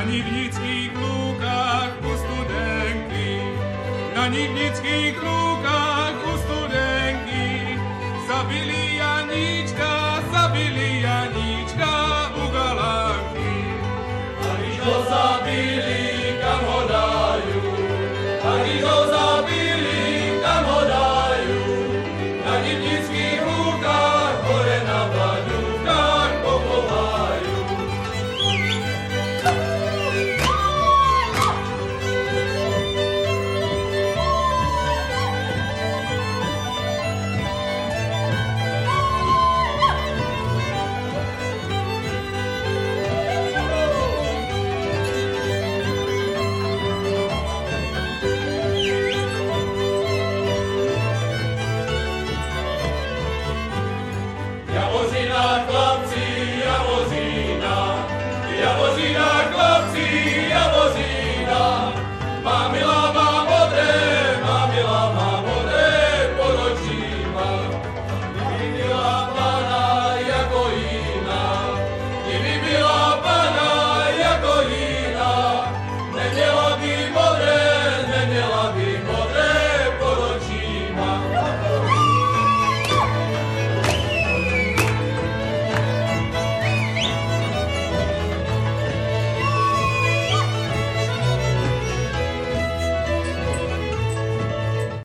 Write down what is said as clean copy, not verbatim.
Na Nivnických lúkach u Studenky, na Nivnických lúkach u Studenky, zabili Janíčka u Galánky. A když ho